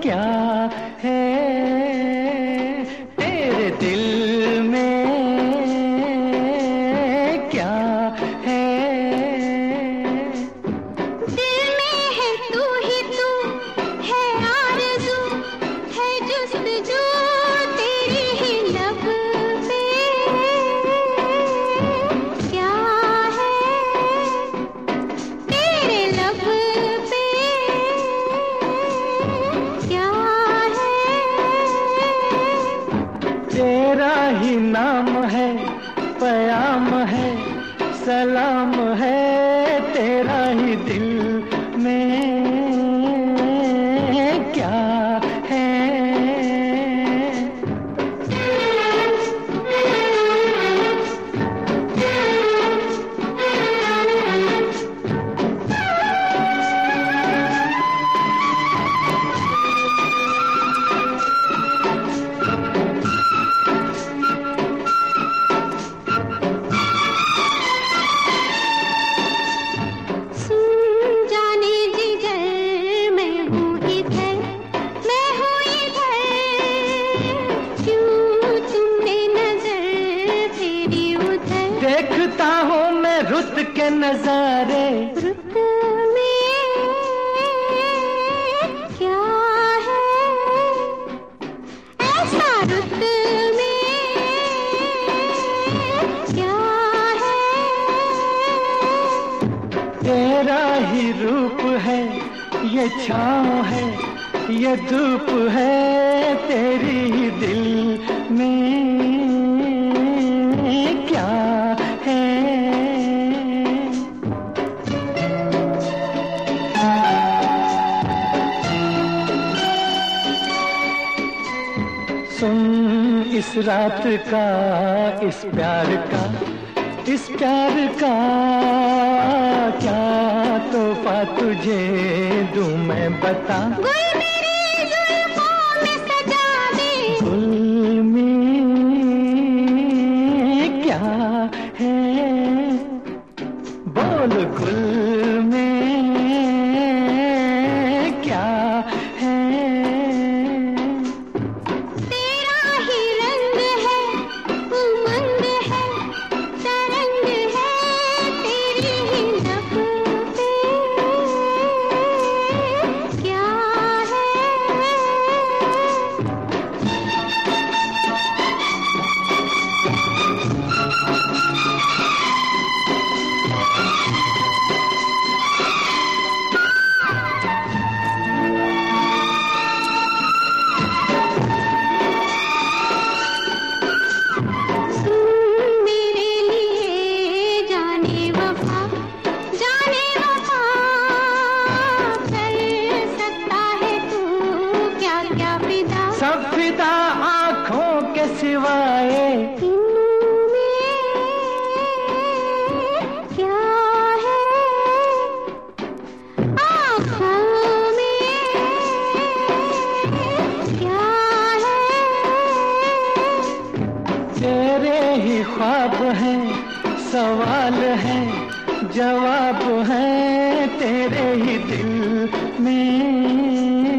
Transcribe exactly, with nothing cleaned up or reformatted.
क्या है तेरे दिल में, क्या है? दिल में है तू ही तू, है आरज़ू, है जुस्तजू तेरी ही लब पे। क्या है तेरे लब पे, क्या है? तेरा ही नाम है, पयाम है, सलाम है तेरा ही दिल में, क्या है? देखता हूँ मैं रुत के नजारे, रुत में क्या है ऐसा, रुत में क्या है? तेरा ही रूप है, ये छाँव है, ये धूप है तेरी ही दिल में, क्या है? सुन इस रात का, इस प्यार का, इस प्यार का क्या तोहफा तुझे दूं मैं बता। गुल मेरी जुल्फों में सजा दे, गुल में क्या है, बोल गुल में क्या है? तेरा ही रंग है, उमंग है, तरंग है तेरी ही लब पे, क्या है? मेरे लिए जाने वफा, जाने वफा कर सकता है तू क्या क्या फिदा, सब फिदा आँखों के सिवाए, इनमें क्या है? आँखों में क्या है? तेरे ही ख्वाब है, सवाल है, जवाब है तेरे ही दिल में,